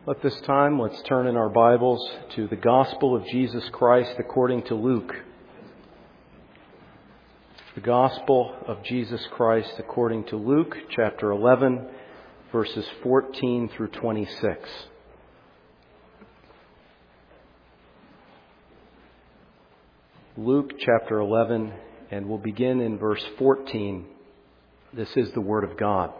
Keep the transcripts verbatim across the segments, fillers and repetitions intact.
At this time, let's turn in our Bibles to the Gospel of Jesus Christ according to Luke. The Gospel of Jesus Christ according to Luke, chapter eleven, verses fourteen through twenty-six. Luke chapter eleven, and we'll begin in verse fourteen. This is the Word of God.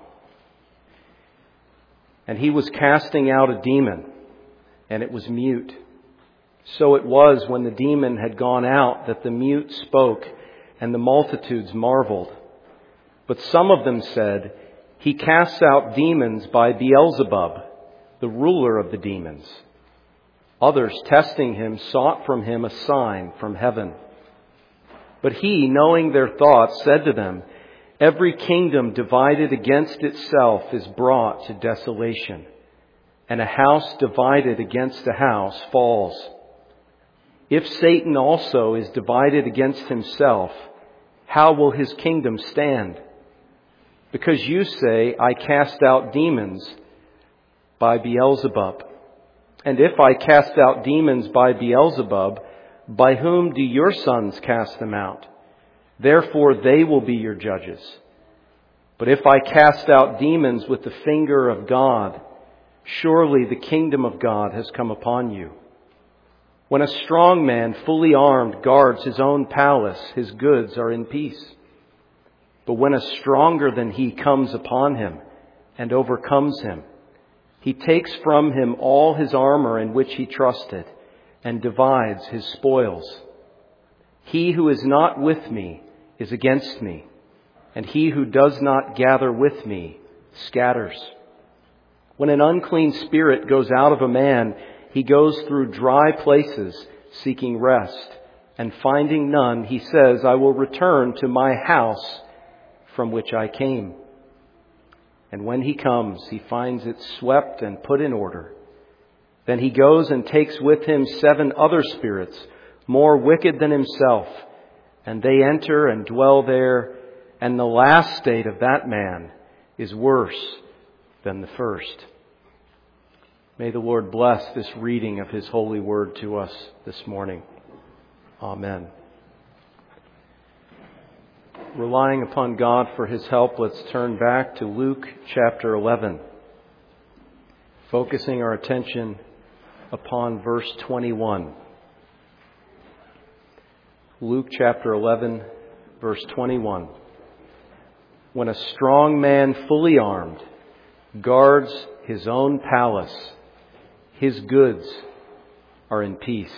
And he was casting out a demon, and it was mute. So it was when the demon had gone out that the mute spoke, and the multitudes marveled. But some of them said, "He casts out demons by Beelzebub, the ruler of the demons." Others, testing him, sought from him a sign from heaven. But he, knowing their thoughts, said to them, "Every kingdom divided against itself is brought to desolation, and a house divided against a house falls. If Satan also is divided against himself, how will his kingdom stand? Because you say, 'I cast out demons by Beelzebub.' And if I cast out demons by Beelzebub, by whom do your sons cast them out? Therefore they will be your judges. But if I cast out demons with the finger of God, surely the kingdom of God has come upon you. When a strong man, fully armed, guards his own palace, his goods are in peace. But when a stronger than he comes upon him and overcomes him, he takes from him all his armor in which he trusted and divides his spoils. He who is not with me is against me, and he who does not gather with me scatters. When an unclean spirit goes out of a man, he goes through dry places seeking rest, and finding none, he says, 'I will return to my house from which I came.' And when he comes, he finds it swept and put in order. Then he goes and takes with him seven other spirits, more wicked than himself, and they enter and dwell there, and the last state of that man is worse than the first." May the Lord bless this reading of His holy word to us this morning. Amen. Relying upon God for His help, let's turn back to Luke chapter eleven, focusing our attention upon verse twenty-one. Luke chapter eleven, verse twenty-one. When a strong man, fully armed, guards his own palace, his goods are in peace.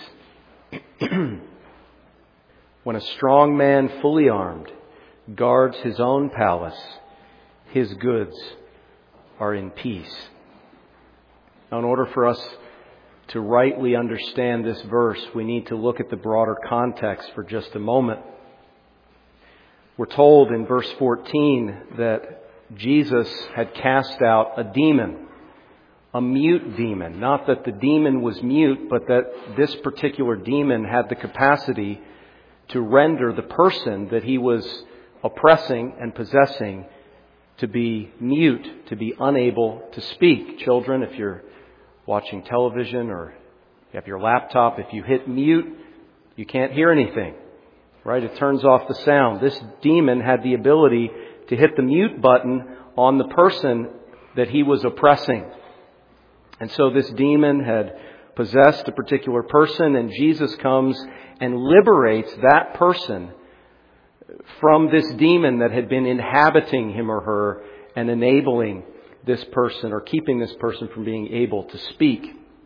When a strong man, fully armed, guards his own palace, his goods are in peace. Now, in order for us to rightly understand this verse, we need to look at the broader context for just a moment. We're told in verse fourteen that Jesus had cast out a demon, a mute demon. Not that the demon was mute, but that this particular demon had the capacity to render the person that he was oppressing and possessing to be mute, to be unable to speak. Children, if you're watching television or you have your laptop, if you hit mute, you can't hear anything, right? It turns off the sound. This demon had the ability to hit the mute button on the person that he was oppressing. And so this demon had possessed a particular person, and Jesus comes and liberates that person from this demon that had been inhabiting him or her and enabling this person or keeping this person from being able to speak.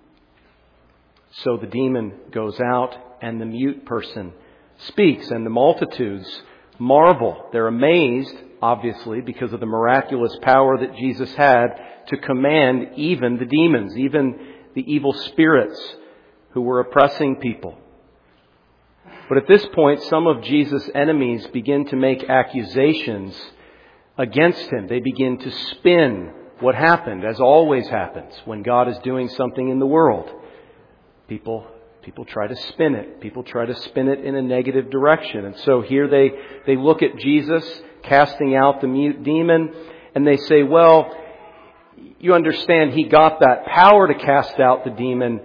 So the demon goes out and the mute person speaks, and the multitudes marvel. They're amazed, obviously, because of the miraculous power that Jesus had to command even the demons, even the evil spirits who were oppressing people. But at this point, some of Jesus' enemies begin to make accusations against him. They begin to spin what happened, as always happens when God is doing something in the world. People people try to spin it. People try to spin it in a negative direction. And so here they, they look at Jesus casting out the mute demon, and they say, well, you understand he got that power to cast out the demon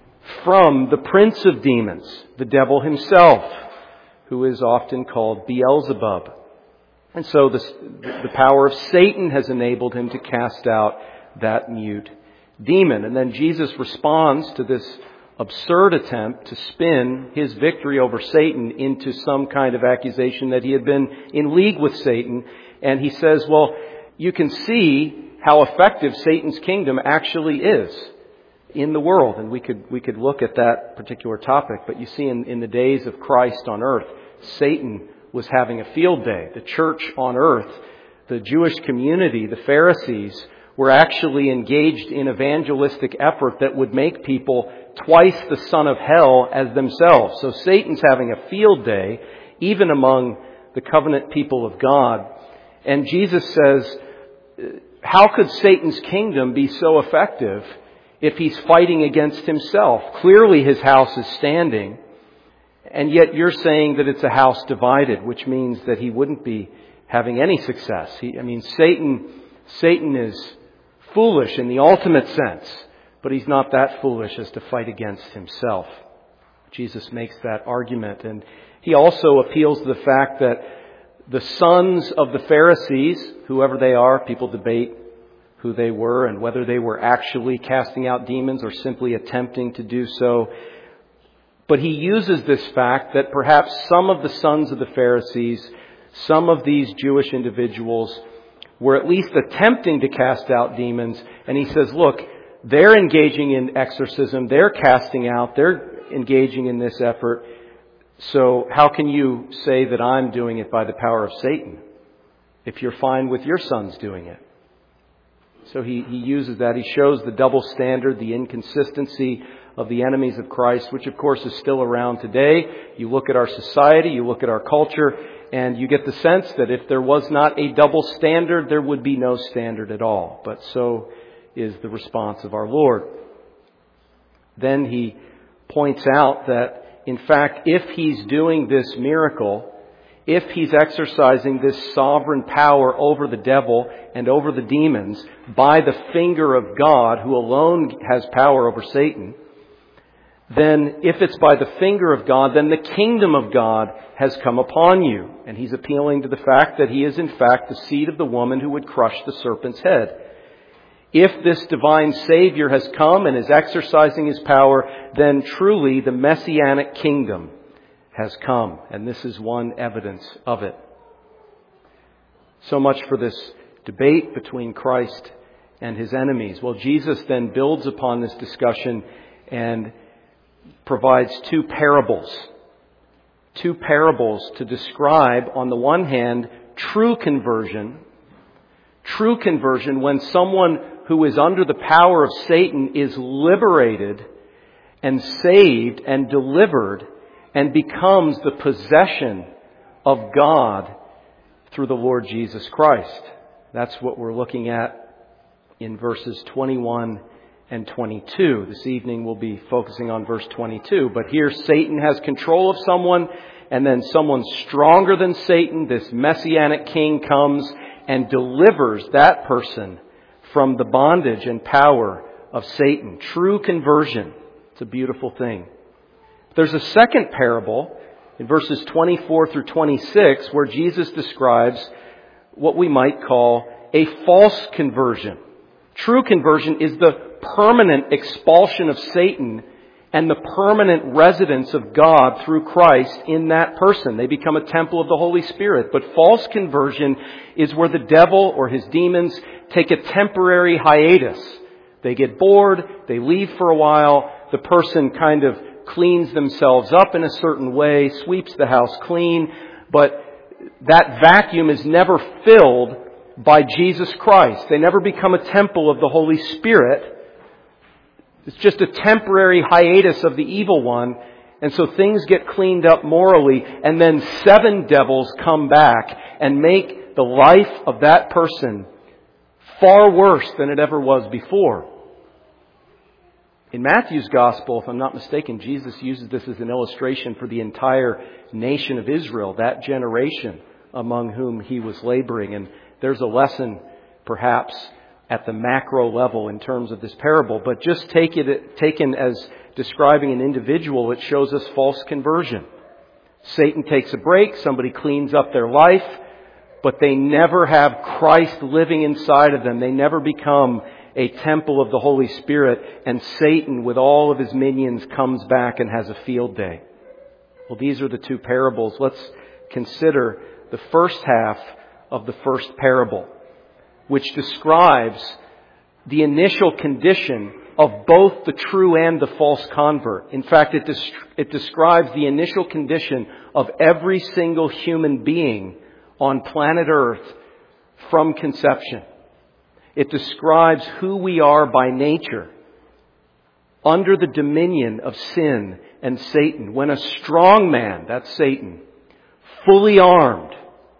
from the prince of demons, the devil himself, who is often called Beelzebub. And so the, the power of Satan has enabled him to cast out that mute demon. And then Jesus responds to this absurd attempt to spin his victory over Satan into some kind of accusation that he had been in league with Satan. And he says, well, you can see how effective Satan's kingdom actually is in the world. And we could we could look at that particular topic. But you see, in, in the days of Christ on earth, Satan was having a field day. The church on earth, the Jewish community, the Pharisees, were actually engaged in evangelistic effort that would make people twice the son of hell as themselves. So Satan's having a field day, even among the covenant people of God. And Jesus says, how could Satan's kingdom be so effective if he's fighting against himself? Clearly his house is standing, and yet you're saying that it's a house divided, which means that he wouldn't be having any success. He, I mean, Satan, Satan is foolish in the ultimate sense, but he's not that foolish as to fight against himself. Jesus makes that argument, and he also appeals to the fact that the sons of the Pharisees, whoever they are, people debate who they were and whether they were actually casting out demons or simply attempting to do so. But he uses this fact that perhaps some of the sons of the Pharisees, some of these Jewish individuals, were at least attempting to cast out demons. And he says, look, they're engaging in exorcism, they're casting out, they're engaging in this effort. So how can you say that I'm doing it by the power of Satan if you're fine with your sons doing it? So he, he uses that. He shows the double standard, the inconsistency of the enemies of Christ, which of course is still around today. You look at our society, you look at our culture, and you get the sense that if there was not a double standard, there would be no standard at all. But so is the response of our Lord. Then he points out that, in fact, if he's doing this miracle, if he's exercising this sovereign power over the devil and over the demons by the finger of God, who alone has power over Satan, then if it's by the finger of God, then the kingdom of God has come upon you. And he's appealing to the fact that he is in fact the seed of the woman who would crush the serpent's head. If this divine Savior has come and is exercising his power, then truly the Messianic kingdom has come. And this is one evidence of it. So much for this debate between Christ and his enemies. Well, Jesus then builds upon this discussion and provides two parables. Two parables to describe, on the one hand, true conversion. True conversion when someone who is under the power of Satan is liberated and saved and delivered and becomes the possession of God through the Lord Jesus Christ. That's what we're looking at in verses twenty-one and twenty-two. This evening we'll be focusing on verse twenty-two. But here Satan has control of someone, and then someone stronger than Satan, this Messianic king, comes and delivers that person from the bondage and power of Satan. True conversion. It's a beautiful thing. There's a second parable in verses twenty-four through twenty-six where Jesus describes what we might call a false conversion. True conversion is the permanent expulsion of Satan and the permanent residence of God through Christ in that person. They become a temple of the Holy Spirit. But false conversion is where the devil or his demons take a temporary hiatus. They get bored, they leave for a while, the person kind of cleans themselves up in a certain way, sweeps the house clean, but that vacuum is never filled by Jesus Christ. They never become a temple of the Holy Spirit. It's just a temporary hiatus of the evil one. And so things get cleaned up morally, and then seven devils come back and make the life of that person far worse than it ever was before. In Matthew's Gospel, if I'm not mistaken, Jesus uses this as an illustration for the entire nation of Israel, that generation among whom he was laboring. And there's a lesson, perhaps, at the macro level in terms of this parable, but just take it taken as describing an individual, it shows us false conversion. Satan takes a break, somebody cleans up their life, but they never have Christ living inside of them. They never become a temple of the Holy Spirit, and Satan, with all of his minions, comes back and has a field day. Well, these are the two parables. Let's consider the first half of the first parable, which describes the initial condition of both the true and the false convert. In fact, it, des- it describes the initial condition of every single human being on planet Earth from conception. It describes who we are by nature under the dominion of sin and Satan. When a strong man, that's Satan, fully armed,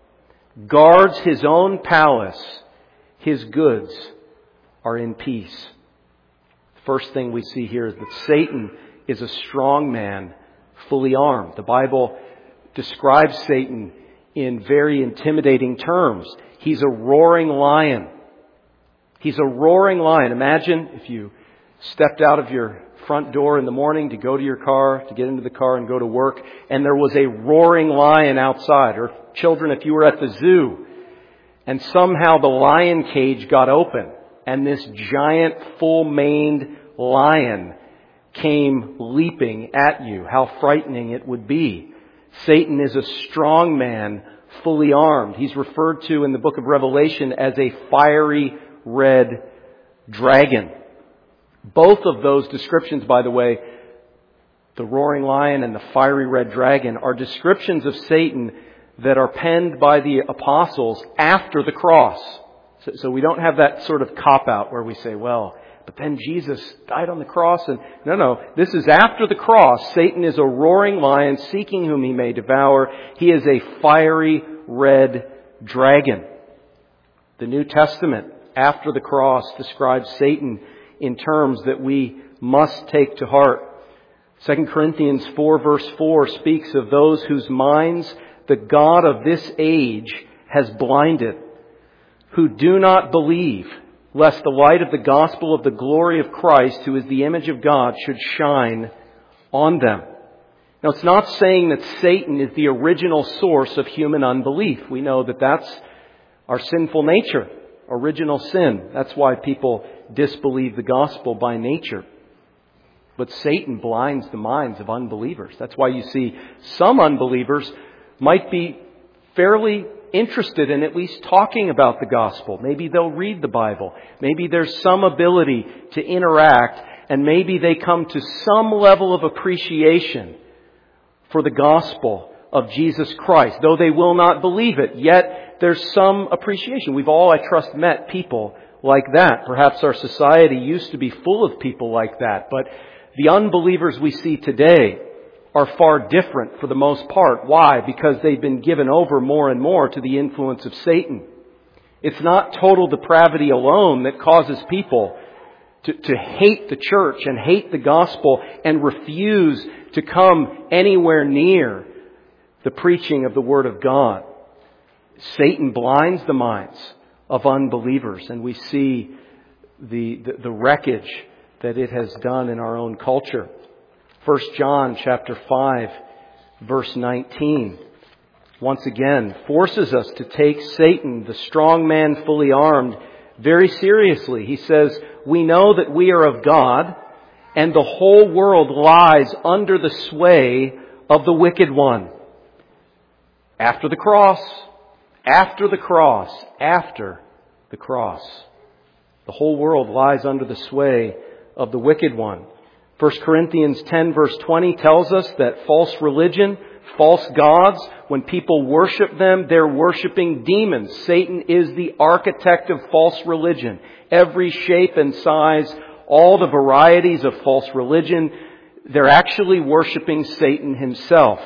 guards his own palace, his goods are in peace. The first thing we see here is that Satan is a strong man, fully armed. The Bible describes Satan in very intimidating terms. He's a roaring lion. He's a roaring lion. Imagine if you stepped out of your front door in the morning to go to your car, to get into the car and go to work, and there was a roaring lion outside. Or children, if you were at the zoo, and somehow the lion cage got open, and this giant, full-maned lion came leaping at you. How frightening it would be. Satan is a strong man, fully armed. He's referred to in the book of Revelation as a fiery red dragon. Both of those descriptions, by the way, the roaring lion and the fiery red dragon, are descriptions of Satan that are penned by the apostles after the cross. So, so we don't have that sort of cop-out where we say, well, but then Jesus died on the cross. And no, no, this is after the cross. Satan is a roaring lion seeking whom he may devour. He is a fiery red dragon. The New Testament, after the cross, describes Satan in terms that we must take to heart. Second Corinthians four verse four speaks of those whose minds the God of this age has blinded, who do not believe, lest the light of the gospel of the glory of Christ, who is the image of God, should shine on them. Now, it's not saying that Satan is the original source of human unbelief. We know that that's our sinful nature, original sin. That's why people disbelieve the gospel by nature. But Satan blinds the minds of unbelievers. That's why you see some unbelievers might be fairly interested in at least talking about the gospel. Maybe they'll read the Bible. Maybe there's some ability to interact, and maybe they come to some level of appreciation for the gospel of Jesus Christ. Though they will not believe it, yet there's some appreciation. We've all, I trust, met people like that. Perhaps our society used to be full of people like that, but the unbelievers we see today are far different for the most part. Why? Because they've been given over more and more to the influence of Satan. It's not total depravity alone that causes people to, to hate the church and hate the gospel and refuse to come anywhere near the preaching of the Word of God. Satan blinds the minds of unbelievers, and we see the, the, the wreckage that it has done in our own culture. First John chapter five, verse nineteen, once again forces us to take Satan, the strong man fully armed, very seriously. He says, we know that we are of God, and the whole world lies under the sway of the wicked one. After the cross, after the cross, after the cross. The whole world lies under the sway of the wicked one. First Corinthians ten verse twenty tells us that false religion, false gods, when people worship them, they're worshiping demons. Satan is the architect of false religion. Every shape and size, all the varieties of false religion, they're actually worshiping Satan himself.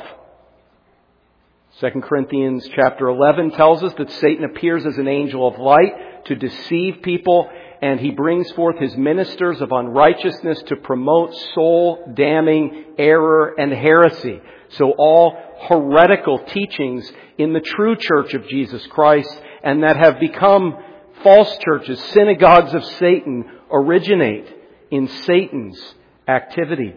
Second Corinthians chapter eleven tells us that Satan appears as an angel of light to deceive people, and he brings forth his ministers of unrighteousness to promote soul-damning error and heresy. So all heretical teachings in the true church of Jesus Christ, and that have become false churches, synagogues of Satan originate in Satan's activity.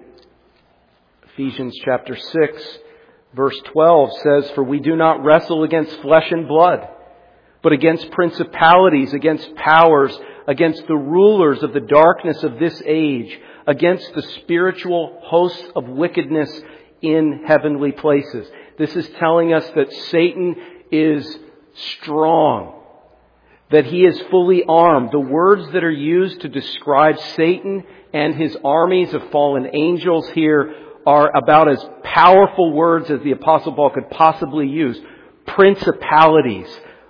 Ephesians chapter six, verse twelve says, "For we do not wrestle against flesh and blood, but against principalities, against powers, against the rulers of the darkness of this age, against the spiritual hosts of wickedness in heavenly places." This is telling us that Satan is strong, that he is fully armed. The words that are used to describe Satan and his armies of fallen angels here are about as powerful words as the Apostle Paul could possibly use. Principalities,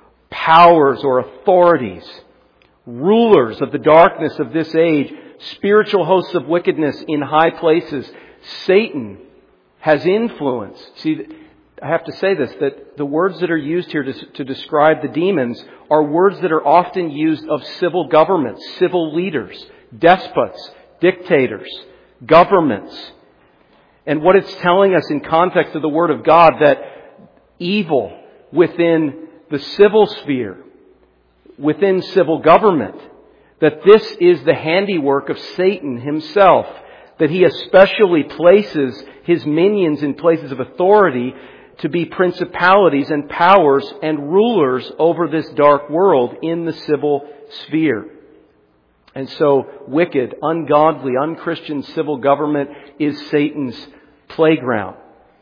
powers or authorities, rulers of the darkness of this age, spiritual hosts of wickedness in high places. Satan has influence. See, I have to say this, that the words that are used here to, to describe the demons are words that are often used of civil governments, civil leaders, despots, dictators, governments. And what it's telling us in context of the Word of God, that evil within the civil sphere, within civil government, that this is the handiwork of Satan himself, that he especially places his minions in places of authority to be principalities and powers and rulers over this dark world in the civil sphere. And so wicked, ungodly, unchristian civil government is Satan's playground.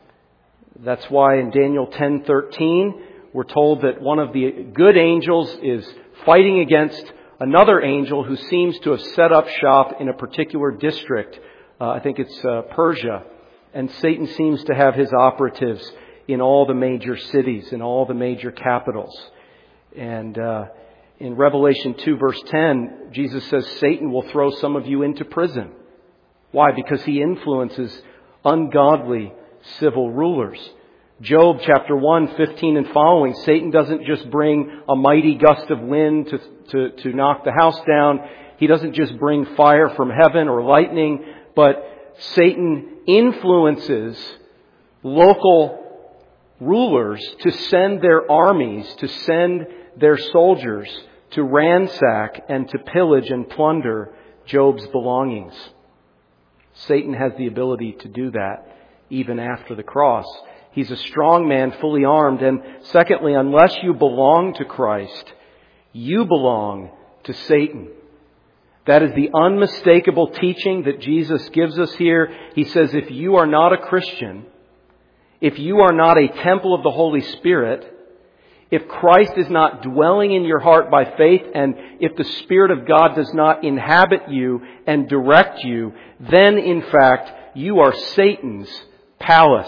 That's why in Daniel ten thirteen we're told that one of the good angels is fighting against another angel who seems to have set up shop in a particular district. Uh, I think it's uh, Persia. And Satan seems to have his operatives in all the major cities, in all the major capitals. And uh, in Revelation two verse ten, Jesus says Satan will throw some of you into prison. Why? Because he influences ungodly civil rulers. Job chapter one, fifteen and following, Satan doesn't just bring a mighty gust of wind to, to, to knock the house down. He doesn't just bring fire from heaven or lightning, but Satan influences local rulers to send their armies, to send their soldiers to ransack and to pillage and plunder Job's belongings. Satan has the ability to do that even after the cross. He's a strong man, fully armed. And secondly, unless you belong to Christ, you belong to Satan. That is the unmistakable teaching that Jesus gives us here. He says, if you are not a Christian, if you are not a temple of the Holy Spirit, if Christ is not dwelling in your heart by faith, and if the Spirit of God does not inhabit you and direct you, then in fact you are Satan's palace.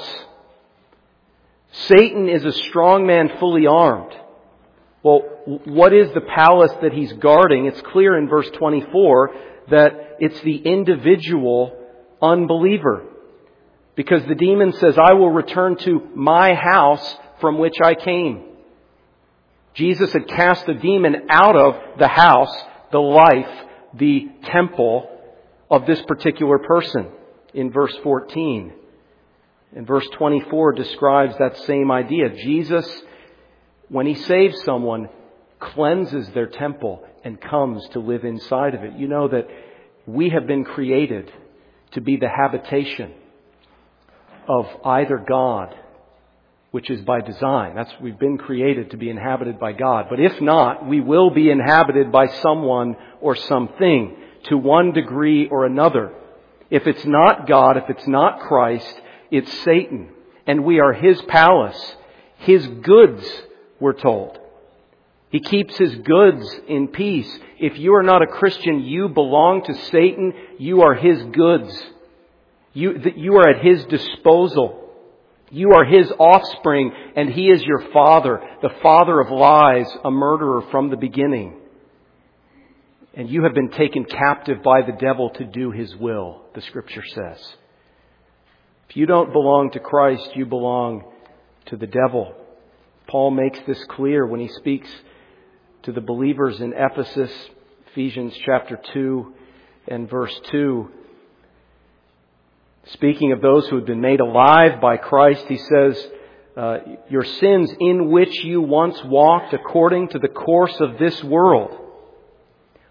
Satan is a strong man fully armed. Well, what is the palace that he's guarding? It's clear in verse twenty-four that it's the individual unbeliever. Because the demon says, I will return to my house from which I came. Jesus had cast the demon out of the house, the life, the temple of this particular person in verse fourteen. And verse twenty-four describes that same idea. Jesus, when He saves someone, cleanses their temple and comes to live inside of it. You know that we have been created to be the habitation of either God, which is by design. That's, we've been created to be inhabited by God. But if not, we will be inhabited by someone or something to one degree or another. If it's not God, if it's not Christ, it's Satan. And we are His palace, His goods, we're told. He keeps His goods in peace. If you are not a Christian, you belong to Satan. You are his goods. You, you are at his disposal. You are his offspring, and he is your father, the father of lies, a murderer from the beginning. And you have been taken captive by the devil to do his will, the Scripture says. If you don't belong to Christ, you belong to the devil. Paul makes this clear when he speaks to the believers in Ephesus, Ephesians chapter two and verse two. Speaking of those who have been made alive by Christ, he says, uh, your sins in which you once walked according to the course of this world.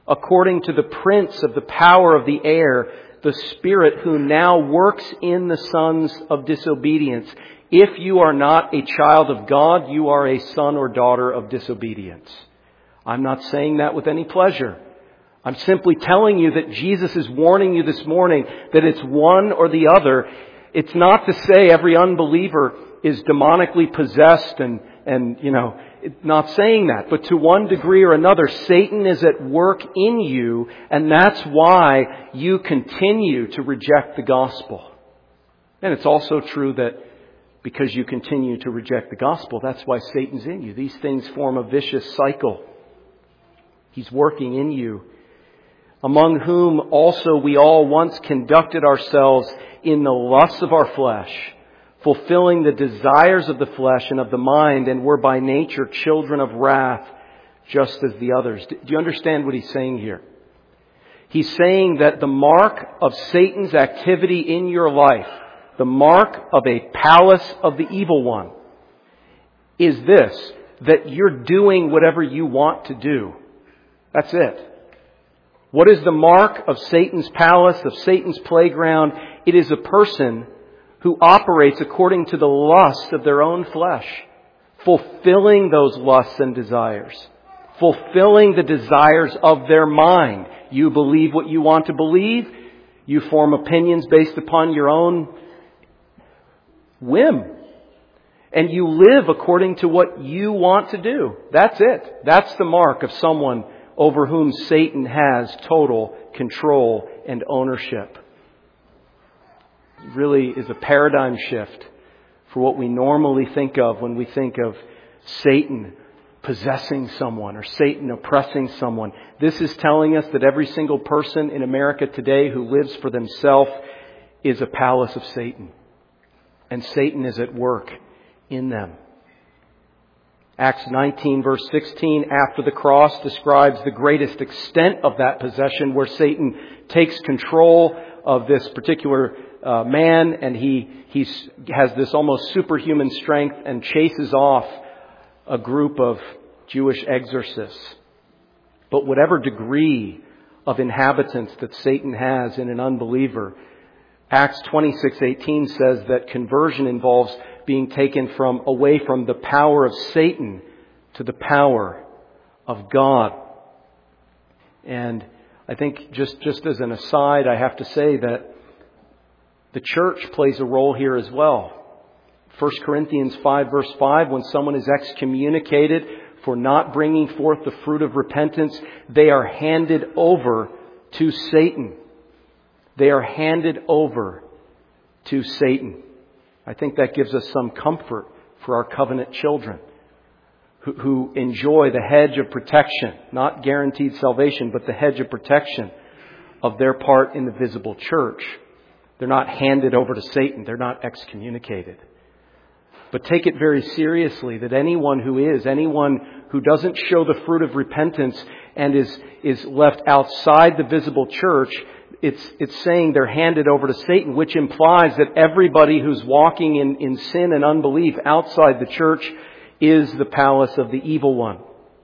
according to the prince of the power of the air, the spirit who now works in the sons of disobedience. If you are not a child of God, you are a son or daughter of disobedience. I'm not saying that with any pleasure. I'm simply telling you that Jesus is warning you this morning that it's one or the other. It's not to say every unbeliever is demonically possessed and, and, you know, not saying that. But to one degree or another, Satan is at work in you, and that's why you continue to reject the gospel. And it's also true that because you continue to reject the gospel, that's why Satan's in you. These things form a vicious cycle. He's working in you. Among whom also we all once conducted ourselves in the lusts of our flesh, fulfilling the desires of the flesh and of the mind, and were by nature children of wrath, just as the others. Do you understand what he's saying here? He's saying that the mark of Satan's activity in your life, the mark of a palace of the evil one, is this, that you're doing whatever you want to do. That's it. What is the mark of Satan's palace, of Satan's playground? It is a person who operates according to the lust of their own flesh, fulfilling those lusts and desires, fulfilling the desires of their mind. You believe what you want to believe. You form opinions based upon your own whim. And you live according to what you want to do. That's it. That's the mark of someone over whom Satan has total control and ownership. It really is a paradigm shift for what we normally think of when we think of Satan possessing someone or Satan oppressing someone. This is telling us that every single person in America today who lives for themselves is a palace of Satan. And Satan is at work in them. Acts nineteen verse sixteen, after the cross, describes the greatest extent of that possession, where Satan takes control of this particular uh, man, and he he's, has this almost superhuman strength and chases off a group of Jewish exorcists. But whatever degree of inhabitants that Satan has in an unbeliever, Acts twenty-six eighteen says that conversion involves being taken from away from the power of Satan to the power of God. And I think just, just as an aside, I have to say that the church plays a role here as well. First Corinthians five verse five, when someone is excommunicated for not bringing forth the fruit of repentance, they are handed over to Satan. They are handed over to Satan. I think that gives us some comfort for our covenant children who, who enjoy the hedge of protection, not guaranteed salvation, but the hedge of protection of their part in the visible church. They're not handed over to Satan. They're not excommunicated. But take it very seriously that anyone who is, anyone who doesn't show the fruit of repentance and is, is left outside the visible church, It's, it's saying they're handed over to Satan, which implies that everybody who's walking in, in sin and unbelief outside the church is the palace of the evil one.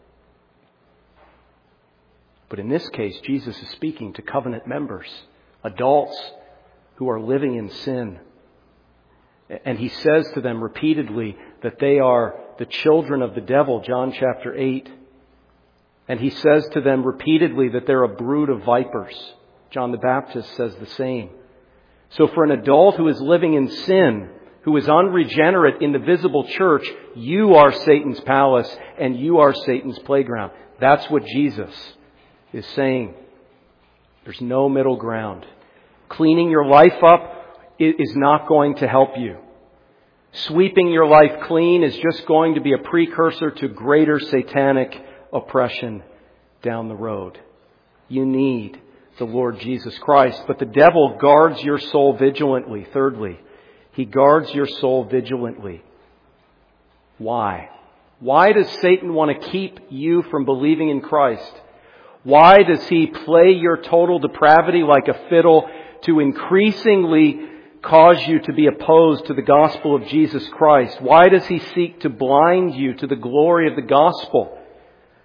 But in this case, Jesus is speaking to covenant members, adults who are living in sin. And he says to them repeatedly that they are the children of the devil, John chapter eight. And he says to them repeatedly that they're a brood of vipers. John the Baptist says the same. So for an adult who is living in sin, who is unregenerate in the visible church, you are Satan's palace and you are Satan's playground. That's what Jesus is saying. There's no middle ground. Cleaning your life up is not going to help you. Sweeping your life clean is just going to be a precursor to greater satanic oppression down the road. You need the Lord Jesus Christ. But the devil guards your soul vigilantly. Thirdly, he guards your soul vigilantly. Why? Why does Satan want to keep you from believing in Christ? Why does he play your total depravity like a fiddle to increasingly cause you to be opposed to the gospel of Jesus Christ? Why does he seek to blind you to the glory of the gospel?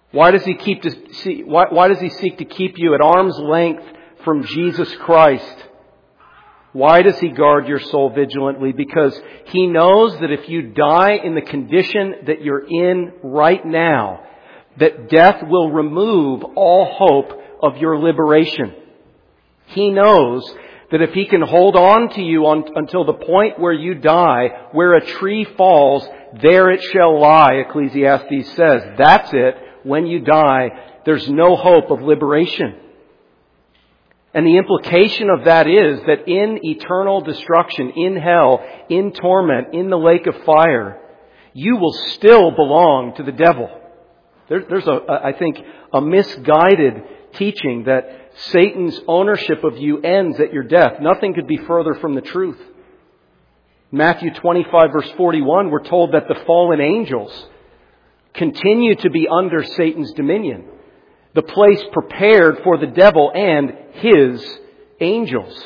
Why does he keep to see, why, why does he seek to keep you at arm's length from Jesus Christ? Why does he guard your soul vigilantly? Because he knows that if you die in the condition that you're in right now, that death will remove all hope of your liberation. He knows that if he can hold on to you on, until the point where you die, where a tree falls, there it shall lie, Ecclesiastes says. That's it. When you die, there's no hope of liberation. And the implication of that is that in eternal destruction, in hell, in torment, in the lake of fire, you will still belong to the devil. There, there's, a, I think, a misguided teaching that Satan's ownership of you ends at your death. Nothing could be further from the truth. Matthew twenty-five, verse forty-one, we're told that the fallen angels continue to be under Satan's dominion, the place prepared for the devil and his angels.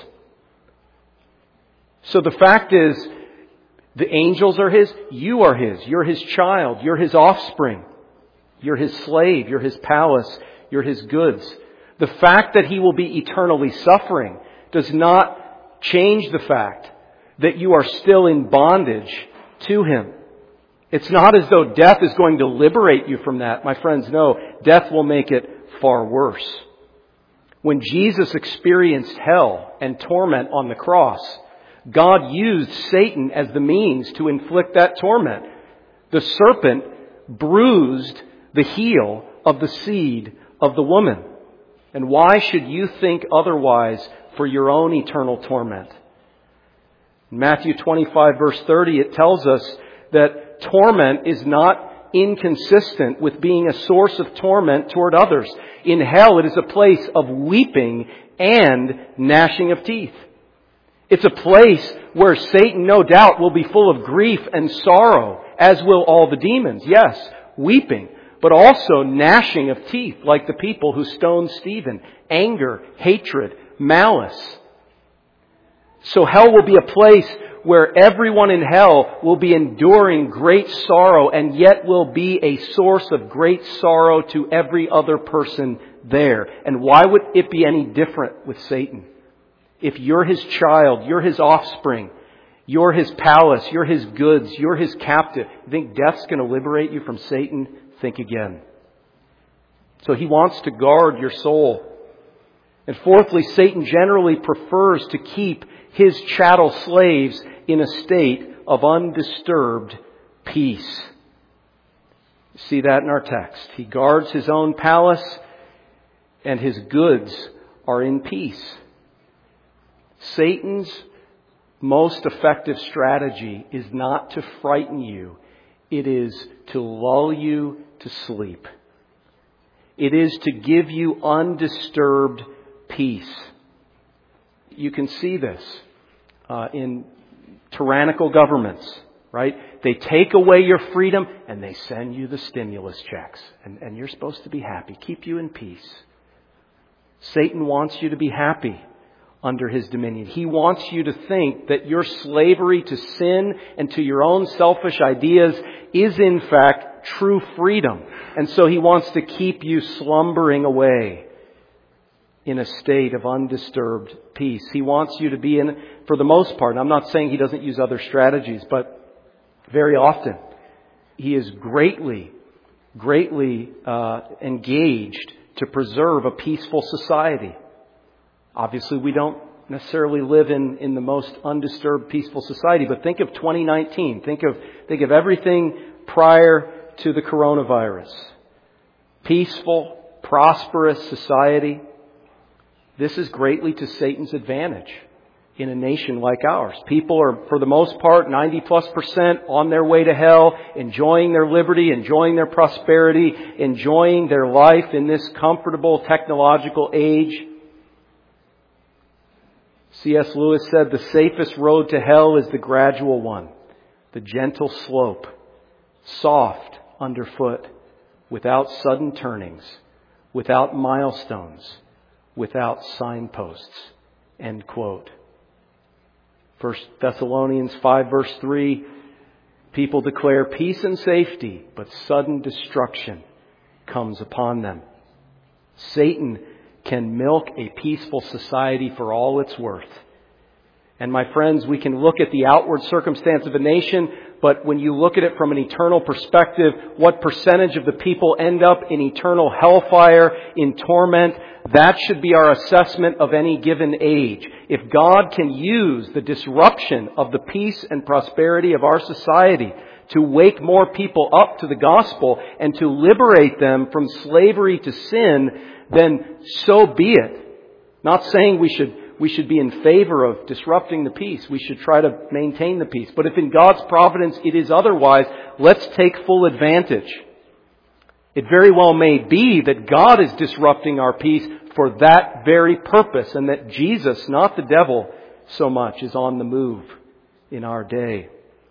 So the fact is, the angels are his, you are his, you're his child, you're his offspring, you're his slave, you're his palace, you're his goods. The fact that he will be eternally suffering does not change the fact that you are still in bondage to him. It's not as though death is going to liberate you from that. My friends, no, death will make it far worse. When Jesus experienced hell and torment on the cross, God used Satan as the means to inflict that torment. The serpent bruised the heel of the seed of the woman. And why should you think otherwise for your own eternal torment? In Matthew twenty-five, verse thirty, it tells us that torment is not inconsistent with being a source of torment toward others. In hell, it is a place of weeping and gnashing of teeth. It's a place where Satan, no doubt, will be full of grief and sorrow, as will all the demons. Yes, weeping, but also gnashing of teeth, like the people who stoned Stephen. Anger, hatred, malice. So hell will be a place where everyone in hell will be enduring great sorrow and yet will be a source of great sorrow to every other person there. And why would it be any different with Satan? If you're his child, you're his offspring, you're his palace, you're his goods, you're his captive, you think death's going to liberate you from Satan? Think again. So he wants to guard your soul. And fourthly, Satan generally prefers to keep his chattel slaves in a state of undisturbed peace. You see that in our text. He guards his own palace and his goods are in peace. Satan's most effective strategy is not to frighten you. It is to lull you to sleep. It is to give you undisturbed peace. You can see this uh, in tyrannical governments, right? They take away your freedom and they send you the stimulus checks. And, and you're supposed to be happy, keep you in peace. Satan wants you to be happy under his dominion. He wants you to think that your slavery to sin and to your own selfish ideas is in fact true freedom. And so he wants to keep you slumbering away in a state of undisturbed peace. He wants you to be in, for the most part, and I'm not saying he doesn't use other strategies, but very often he is greatly, greatly uh, engaged to preserve a peaceful society. Obviously, we don't necessarily live in, in the most undisturbed, peaceful society, but think of twenty nineteen. Think of, think of everything prior to the coronavirus. Peaceful, prosperous society. This is greatly to Satan's advantage in a nation like ours. People are, for the most part, ninety plus percent on their way to hell, enjoying their liberty, enjoying their prosperity, enjoying their life in this comfortable technological age. C S Lewis said, the safest road to hell is the gradual one, the gentle slope, soft underfoot, without sudden turnings, without milestones, without signposts. End quote. First Thessalonians five verse three, people declare peace and safety, but sudden destruction comes upon them. Satan can milk a peaceful society for all it's worth. And my friends, we can look at the outward circumstance of a nation, but when you look at it from an eternal perspective, what percentage of the people end up in eternal hellfire, in torment, that should be our assessment of any given age. If God can use the disruption of the peace and prosperity of our society to wake more people up to the gospel and to liberate them from slavery to sin, then so be it. Not saying we should we should be in favor of disrupting the peace. We should try to maintain the peace. But if in God's providence it is otherwise, let's take full advantage. It very well may be that God is disrupting our peace for that very purpose, and that Jesus, not the devil so much, is on the move in our day.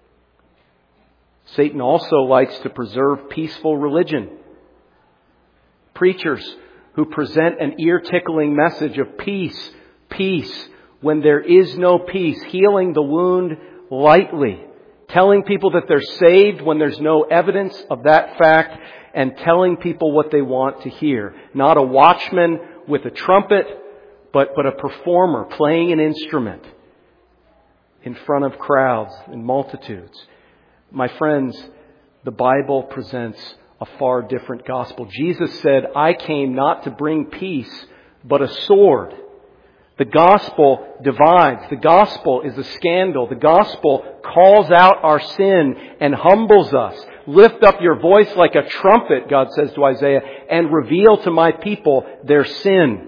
Satan also likes to preserve peaceful religion. Preachers who present an ear-tickling message of peace, peace, when there is no peace, healing the wound lightly, telling people that they're saved when there's no evidence of that fact, and telling people what they want to hear. Not a watchman with a trumpet, but, but a performer playing an instrument in front of crowds and multitudes. My friends, the Bible presents a far different gospel. Jesus said, I came not to bring peace, but a sword. The gospel divides. The gospel is a scandal. The gospel calls out our sin and humbles us. Lift up your voice like a trumpet, God says to Isaiah, and reveal to my people their sin.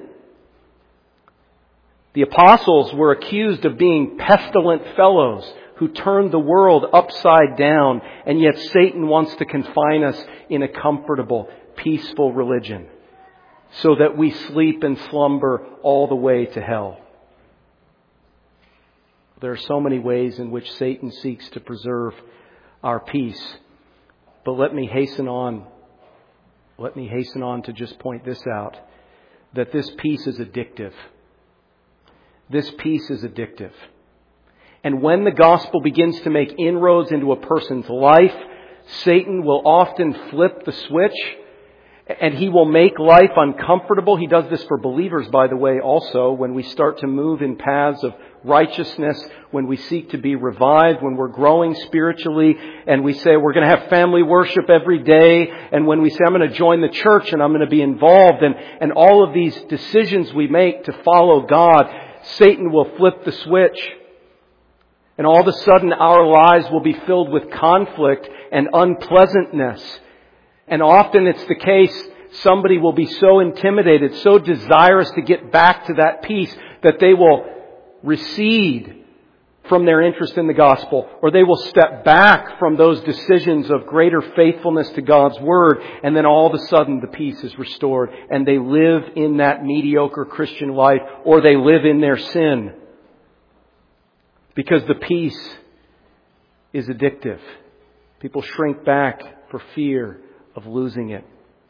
The apostles were accused of being pestilent fellows who turned the world upside down, and yet Satan wants to confine us in a comfortable, peaceful religion, so that we sleep and slumber all the way to hell. There are so many ways in which Satan seeks to preserve our peace. But let me hasten on. Let me hasten on to just point this out. That this peace is addictive. This peace is addictive. And when the gospel begins to make inroads into a person's life, Satan will often flip the switch. And he will make life uncomfortable. He does this for believers, by the way, also. When we start to move in paths of righteousness, when we seek to be revived, when we're growing spiritually, and we say we're going to have family worship every day, and when we say I'm going to join the church and I'm going to be involved, and, and all of these decisions we make to follow God, Satan will flip the switch. And all of a sudden our lives will be filled with conflict and unpleasantness. And often it's the case, somebody will be so intimidated, so desirous to get back to that peace, that they will recede from their interest in the gospel, or they will step back from those decisions of greater faithfulness to God's Word, and then all of a sudden the peace is restored, and they live in that mediocre Christian life, or they live in their sin. Because the peace is addictive. People shrink back for fear of losing it.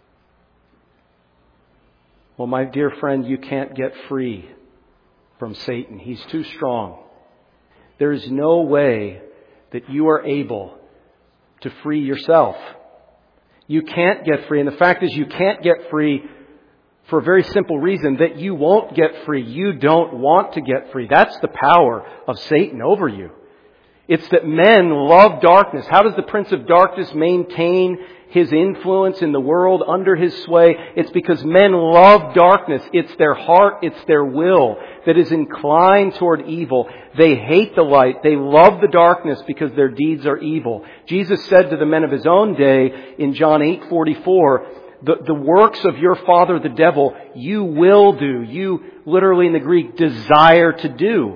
Well, my dear friend, you can't get free from Satan. He's too strong. There is no way that you are able to free yourself. You can't get free. And the fact is, you can't get free for a very simple reason, that you won't get free. You don't want to get free. That's the power of Satan over you. It's that men love darkness. How does the Prince of Darkness maintain his influence in the world under his sway? It's because men love darkness. It's their heart, it's their will that is inclined toward evil. They hate the light. They love the darkness because their deeds are evil. Jesus said to the men of his own day in John eight forty-four, the, the works of your father the devil you will do. You literally in the Greek desire to do.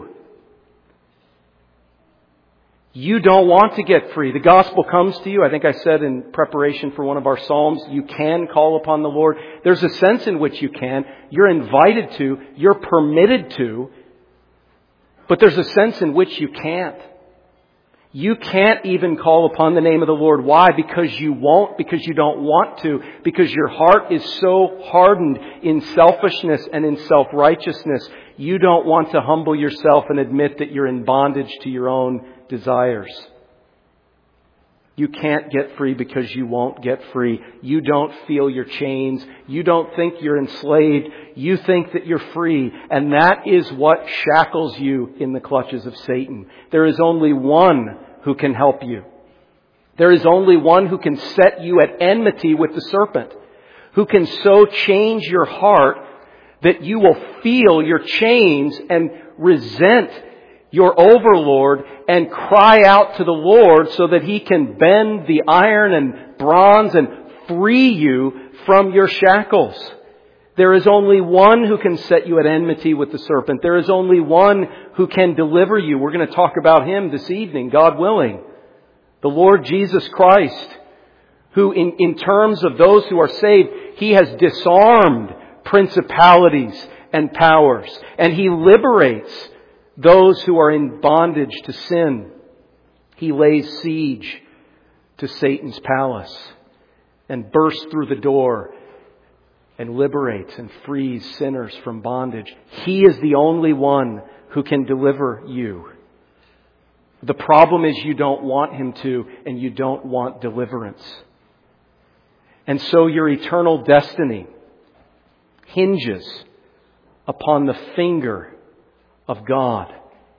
You don't want to get free. The gospel comes to you. I think I said in preparation for one of our Psalms, you can call upon the Lord. There's a sense in which you can. You're invited to. You're permitted to. But there's a sense in which you can't. You can't even call upon the name of the Lord. Why? Because you won't. Because you don't want to. Because your heart is so hardened in selfishness and in self-righteousness. You don't want to humble yourself and admit that you're in bondage to your own desires. You can't get free because you won't get free. You don't feel your chains. You don't think you're enslaved. You think that you're free. And that is what shackles you in the clutches of Satan. There is only one who can help you. There is only one who can set you at enmity with the serpent, who can so change your heart that you will feel your chains and resent your overlord and cry out to the Lord so that He can bend the iron and bronze and free you from your shackles. There is only one who can set you at enmity with the serpent. There is only one who can deliver you. We're going to talk about Him this evening, God willing. The Lord Jesus Christ, who in, in terms of those who are saved, He has disarmed principalities and powers, and He liberates those who are in bondage to sin. He lays siege to Satan's palace and bursts through the door and liberates and frees sinners from bondage. He is the only one who can deliver you. The problem is you don't want Him to, and you don't want deliverance. And so your eternal destiny hinges upon the finger of God.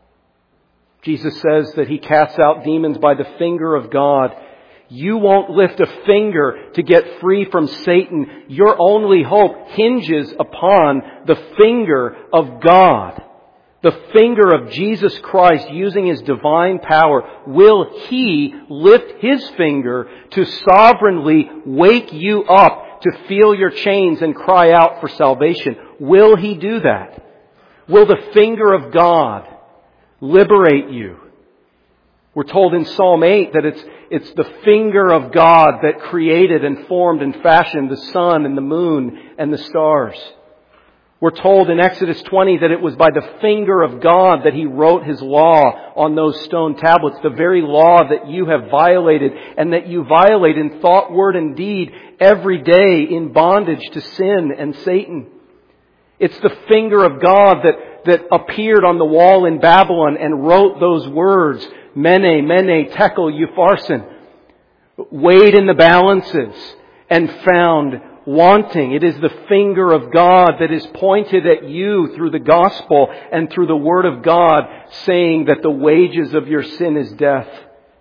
Jesus says that He casts out demons by the finger of God. You won't lift a finger to get free from Satan. Your only hope hinges upon the finger of God. The finger of Jesus Christ using His divine power. Will He lift His finger to sovereignly wake you up to feel your chains and cry out for salvation? Will He do that? Will the finger of God liberate you? We're told in Psalm eight that it's, it's the finger of God that created and formed and fashioned the sun and the moon and the stars. We're told in Exodus twenty that it was by the finger of God that He wrote His law on those stone tablets, the very law that you have violated and that you violate in thought, word, and deed every day in bondage to sin and Satan. It's the finger of God that, that appeared on the wall in Babylon and wrote those words, Mene, Mene, Tekel, Upharsin, weighed in the balances and found wanting. It is the finger of God that is pointed at you through the gospel and through the Word of God, saying that the wages of your sin is death.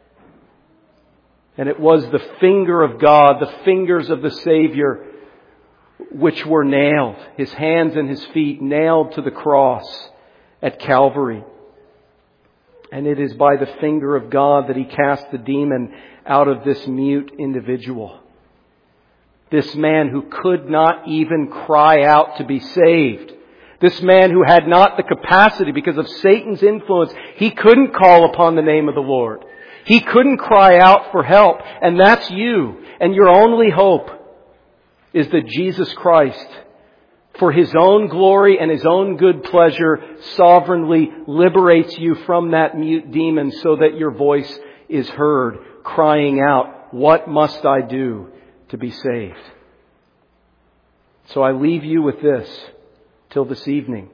And it was the finger of God, the fingers of the Savior, which were nailed, His hands and His feet nailed to the cross at Calvary. And it is by the finger of God that He cast the demon out of this mute individual. This man who could not even cry out to be saved. This man who had not the capacity because of Satan's influence. He couldn't call upon the name of the Lord. He couldn't cry out for help. And that's you. And your only hope is that Jesus Christ, for His own glory and His own good pleasure, sovereignly liberates you from that mute demon so that your voice is heard, crying out, "What must I do to be saved?" So I leave you with this till this evening.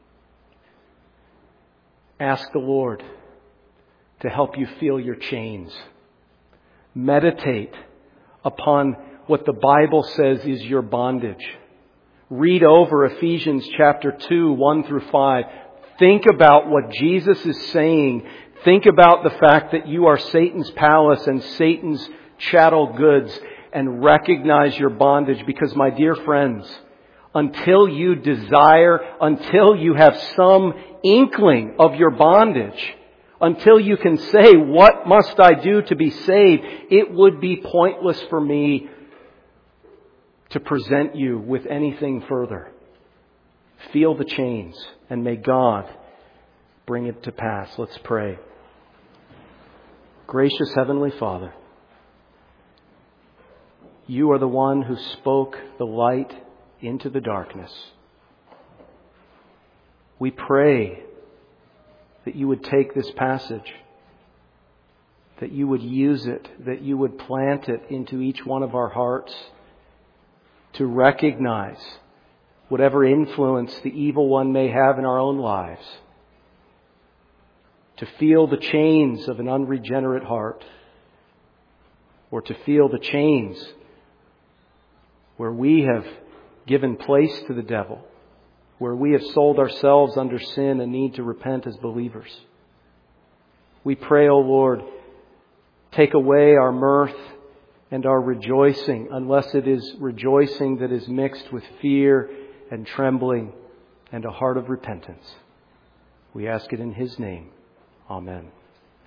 Ask the Lord to help you feel your chains. Meditate upon what the Bible says is your bondage. Read over Ephesians chapter two, one through five. Think about what Jesus is saying. Think about the fact that you are Satan's palace and Satan's chattel goods, and recognize your bondage. Because, my dear friends, until you desire, until you have some inkling of your bondage, until you can say, "What must I do to be saved?" it would be pointless for me to present you with anything further. Feel the chains, and may God bring it to pass. Let's pray. Gracious Heavenly Father, You are the one who spoke the light into the darkness. We pray that You would take this passage, that You would use it, that You would plant it into each one of our hearts to recognize whatever influence the evil one may have in our own lives, to feel the chains of an unregenerate heart, or to feel the chains where we have given place to the devil, where we have sold ourselves under sin and need to repent as believers. We pray, O Lord, take away our mirth and our rejoicing, unless it is rejoicing that is mixed with fear and trembling and a heart of repentance. We ask it in His name. Amen.